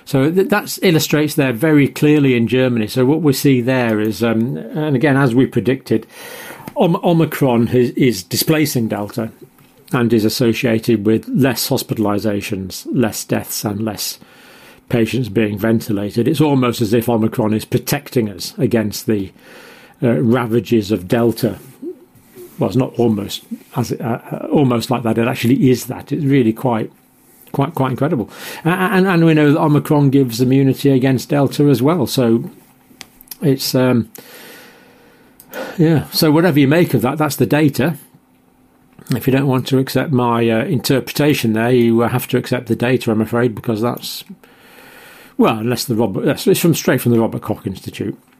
So that illustrates there very clearly in Germany. So what we see there is, and again, as we predicted, Omicron is displacing Delta and is associated with less hospitalizations, less deaths, and less patients being ventilated. It's almost as if Omicron is protecting us against the ravages of Delta. Well, it's not almost almost like that. It actually is that. It's really quite incredible. And we know that Omicron gives immunity against Delta as well. So it's so whatever you make of that, that's the data. If you don't want to accept my interpretation there, you have to accept the data, I'm afraid, because that's, well, unless it's straight from the Robert Koch Institute.